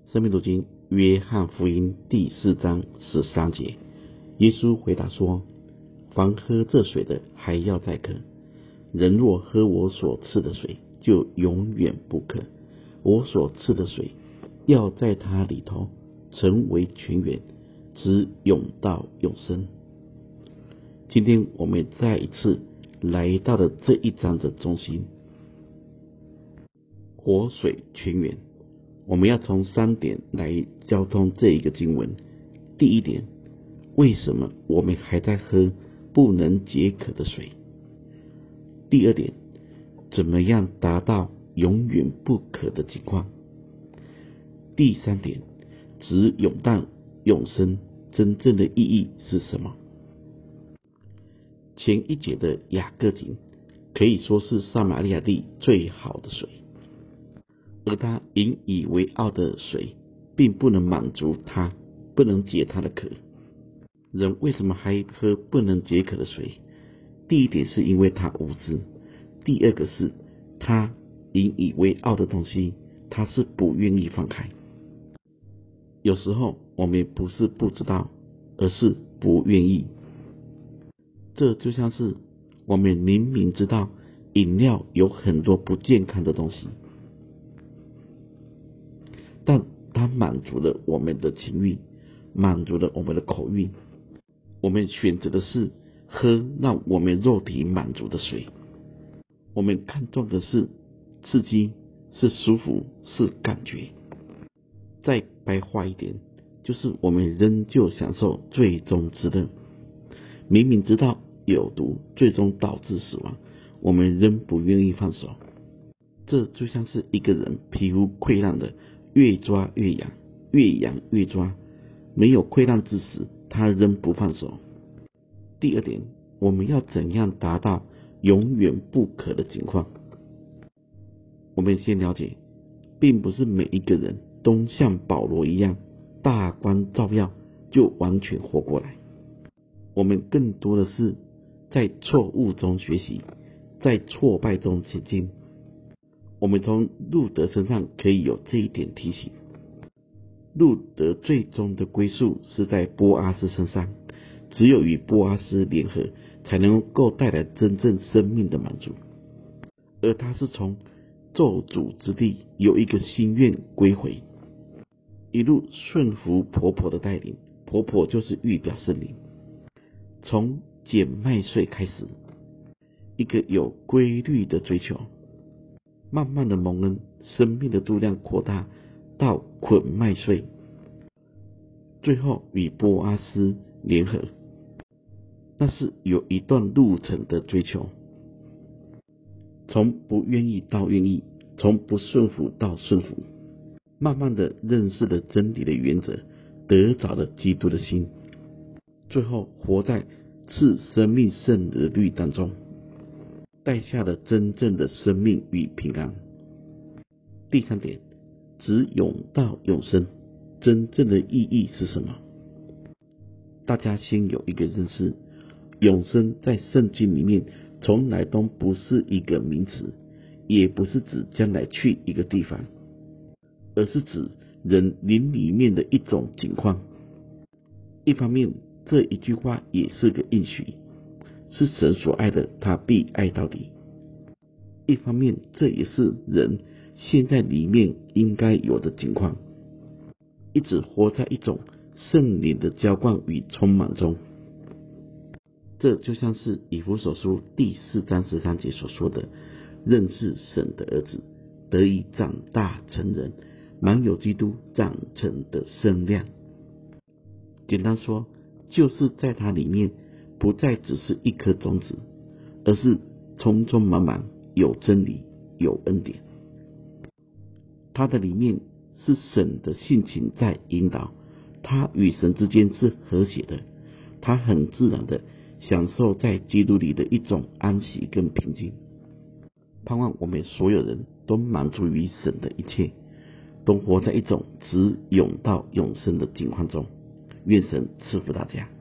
生命读经约翰福音第4章13节，耶稣回答说：凡喝这水的还要再渴，人若喝我所赐的水，就永远不渴。我所赐的水要在他里头成为泉源，直涌到永生。今天我们再一次来到了这一章的中心，活水泉源。我们要从3点来交通这一个经文。第一点，为什么我们还在喝不能解渴的水？第二点，怎么样达到永远不渴的情况？第三点，直涌到永生真正的意义是什么？前一节的雅各井可以说是撒玛利亚地最好的水，而他引以为傲的水并不能满足他，不能解他的渴。人为什么还喝不能解渴的水？第一点是因为他无知，第二个是他引以为傲的东西他是不愿意放开。有时候我们不是不知道，而是不愿意。这就像是我们明明知道饮料有很多不健康的东西，但它满足了我们的情欲，满足了我们的口欲，我们选择的是喝让我们肉体满足的水。我们看重的是刺激，是舒服，是感觉。再白话一点，就是我们仍旧享受最终之乐。明明知道有毒，最终导致死亡，我们仍不愿意放手。这就像是一个人皮肤溃烂的，越抓越痒，越痒越抓，没有溃烂之时，他仍不放手。第二点，我们要怎样达到永远不渴的情况？我们先了解，并不是每一个人都像保罗一样大光照耀就完全活过来。我们更多的是在错误中学习，在挫败中前进。我们从路德身上可以有这一点提醒。路德最终的归宿是在波阿斯身上，只有与波阿斯联合，才能够带来真正生命的满足。而他是从咒诅之地有一个心愿归回，一路顺服婆婆的带领，婆婆就是预表圣灵。从捡麦穗开始，一个有规律的追求，慢慢的蒙恩，生命的度量扩大到捆麦穗，最后与波阿斯联合。那是有一段路程的追求，从不愿意到愿意，从不顺服到顺服，慢慢的认识了真理的原则，得着了基督的心，最后活在赐生命圣的律当中，带下了真正的生命与平安。第三点，直涌到永生真正的意义是什么？大家先有一个认识，永生在圣经里面从来都不是一个名词，也不是指将来去一个地方，而是指人灵里面的一种景况。一方面，这一句话也是个应许，是神所爱的，他必爱到底。一方面，这也是人现在里面应该有的情况，一直活在一种圣灵的浇灌与充满中。这就像是以弗所书第4章13节所说的，认识神的儿子，得以长大成人，满有基督长成的身量。简单说，就是在它里面不再只是一颗种子，而是充充满满，有真理，有恩典。它的里面是神的性情在引导，它与神之间是和谐的，它很自然的享受在基督里的一种安息跟平静。盼望我们所有人都满足于神的一切，都活在一种直涌到永生的境况中。愿神赐福大家。